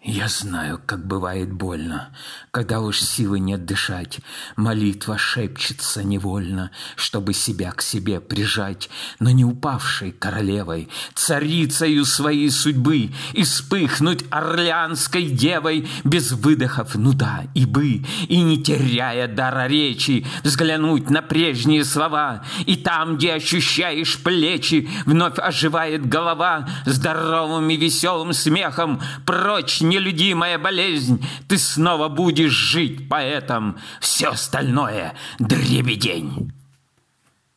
Я знаю, как бывает больно, когда уж силы нет дышать. Молитва шепчется невольно, чтобы себя к себе прижать, но не упавшей королевой, царицею своей судьбы, и вспыхнуть орлеанской девой без выдохов нуда и и не теряя дара речи, взглянуть на прежние слова, и там, где ощущаешь плечи, вновь оживает голова здоровым и веселым смехом. Прочь нелюдимая болезнь, ты снова будешь жить поэтом, все остальное — дребедень.